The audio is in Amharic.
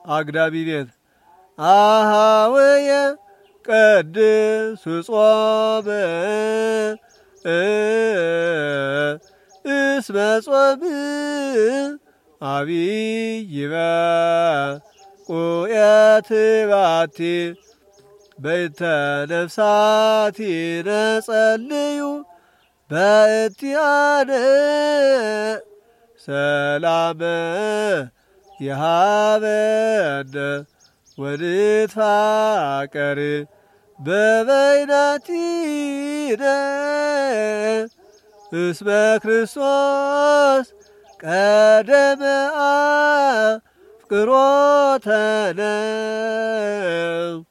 አግዳሚ ቤት አሃወየ ቀድስ ጾመ እስመ ጾም አብይ በቁየት ባቲ በይተ ነፍሳቲነ ጸልዩ በእንቲአነ ሰላመ የሃበነ ወንትፋቀር በበይናቲነ እስመ ክርስቶስ ቀደመ አፍቅሮተነ